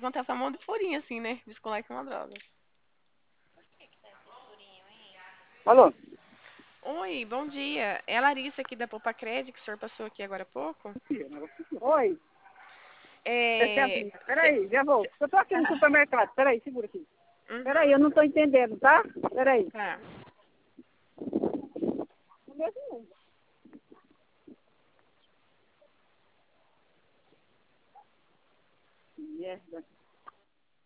acontece um monte de furinho assim, né? Descolar que é uma droga. Alô? Oi, bom dia. É a Larissa aqui da Poupa Crédito, que o senhor passou aqui agora há pouco. Oi, É... peraí, já vou. Eu tô aqui no supermercado, peraí, segura aqui. Uhum, Peraí, eu não tô entendendo, tá? Peraí. tá.